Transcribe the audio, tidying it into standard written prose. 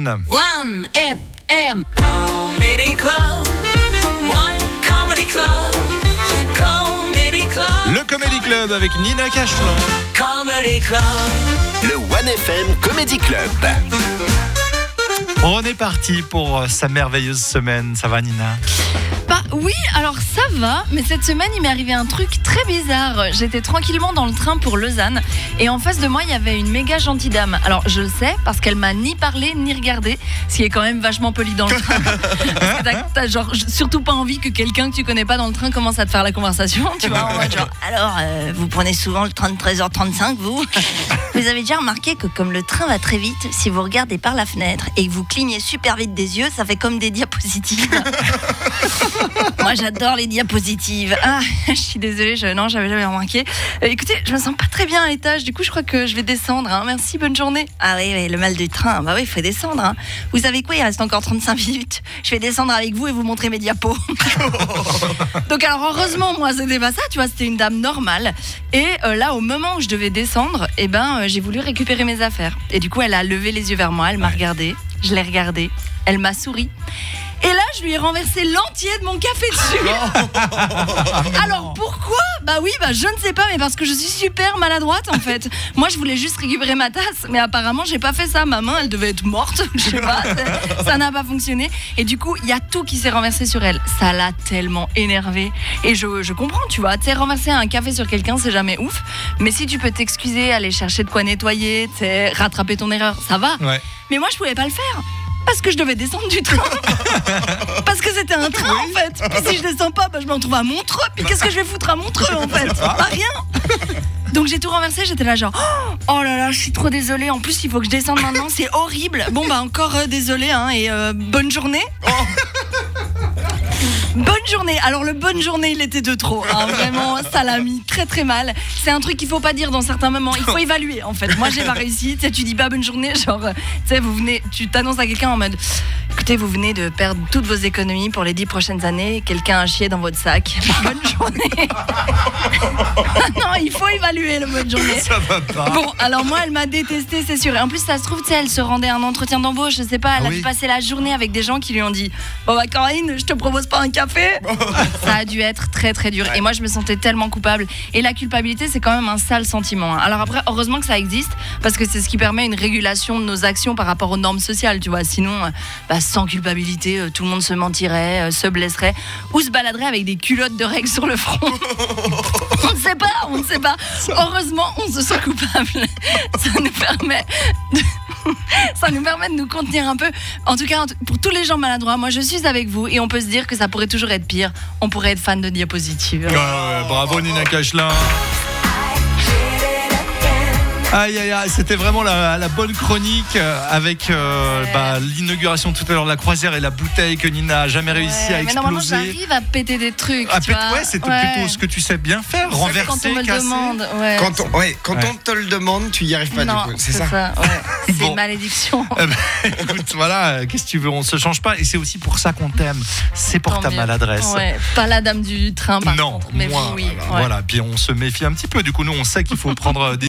semaine. One FM Comedy Club. One Comedy Club. Comedy Club. Le Comedy Club avec Nina Cachelin. Comedy Club. Le One FM Comedy Club. On est parti pour sa merveilleuse semaine. Ça va, Nina? Bah oui, alors ça va, mais cette semaine il m'est arrivé un truc très bizarre. J'étais tranquillement dans le train pour Lausanne et en face de moi il y avait une méga gentille dame. Alors je le sais parce qu'elle m'a ni parlé ni regardé, ce qui est quand même vachement poli dans le train. Parce que t'as genre surtout pas envie que quelqu'un que tu connais pas dans le train commence à te faire la conversation, tu vois, en mode genre, alors vous prenez souvent le train de 13h35 vous? Vous avez déjà remarqué que comme le train va très vite, si vous regardez par la fenêtre et que vous clignez super vite des yeux, ça fait comme des diapositives. Moi j'adore les diapositives. Ah, je suis désolée, non, j'avais jamais remarqué. Écoutez, je me sens pas très bien à l'étage, du coup je crois que je vais descendre. Merci, bonne journée. Ah oui, le mal du train, bah oui, il faut descendre. Hein. Vous savez quoi, il reste encore 35 minutes. Je vais descendre avec vous et vous montrer mes diapos. Donc alors heureusement, moi c'était pas ça, tu vois, c'était une dame normale. Et là, au moment où je devais descendre, j'ai voulu récupérer mes affaires. Et du coup, elle a levé les yeux vers moi, elle m'a regardée, je l'ai regardée, elle m'a souri. Et là, je lui ai renversé l'entier de mon café dessus. Alors pourquoi ? Bah je ne sais pas, mais parce que je suis super maladroite en fait. Moi, je voulais juste récupérer ma tasse, mais apparemment, j'ai pas fait ça. Ma main, elle devait être morte, je sais pas. Ça n'a pas fonctionné. Et du coup, il y a tout qui s'est renversé sur elle. Ça l'a tellement énervée. Et je comprends, tu vois. Tu sais, renverser un café sur quelqu'un, c'est jamais ouf. Mais si tu peux t'excuser, aller chercher de quoi nettoyer, tu sais, rattraper ton erreur, ça va. Ouais. Mais moi, je pouvais pas le faire. Parce que je devais descendre du train. Parce que c'était un train en fait. Puis si je descends pas, je me retrouve à Montreux. Puis qu'est-ce que je vais foutre à Montreux en fait ? Bah rien. Donc j'ai tout renversé, j'étais là genre oh là là, je suis trop désolée. En plus il faut que je descende maintenant, c'est horrible. Bon encore désolée hein, et bonne journée. Bonne journée. Alors le bonne journée, il était de trop. Hein. Vraiment, ça l'a mis très très mal. C'est un truc qu'il faut pas dire dans certains moments. Il faut évaluer en fait. Moi, j'ai pas réussi. Tu dis pas bonne journée, genre, tu t'annonces à quelqu'un en mode, écoutez, vous venez de perdre toutes vos économies pour les 10 prochaines années. Quelqu'un a chié dans votre sac. Bonne journée. Non, il faut évaluer le bonne journée. Ça va pas. Bon, alors moi, elle m'a détesté, c'est sûr. Et en plus, ça se trouve, elle se rendait à un entretien d'embauche. Je sais pas. Elle a dû passer la journée avec des gens qui lui ont dit, Corinne, je te propose pas un café. Ça a dû être très très dur. Et moi je me sentais tellement coupable. Et la culpabilité c'est quand même un sale sentiment hein. Alors après heureusement que ça existe, parce que c'est ce qui permet une régulation de nos actions par rapport aux normes sociales, tu vois. Sinon sans culpabilité tout le monde se mentirait, se blesserait ou se baladerait avec des culottes de règles sur le front. On ne sait pas. Heureusement on se sent coupable. Ça nous permet de nous contenir un peu. En tout cas, pour tous les gens maladroits, moi je suis avec vous et on peut se dire que ça pourrait toujours être pire. On pourrait être fan de diapositives. Bravo Nina Cachelin. Aïe aïe aïe, c'était vraiment la bonne chronique avec l'inauguration tout à l'heure de la croisière et la bouteille que Nina a jamais réussi à exploser. Mais normalement j'arrive à péter des trucs. C'est plutôt ce que tu sais bien faire, renverser, quand on me le casser. demande. Quand on te le demande, tu y arrives pas du coup. C'est ça. C'est une malédiction. Écoute, voilà, qu'est-ce que tu veux, on se change pas et c'est aussi pour ça qu'on t'aime. C'est pour ta maladresse. Ouais, pas la dame du train par contre. Mais moi, oui. Voilà, puis on se méfie un petit peu. Du coup, nous on sait qu'il faut prendre des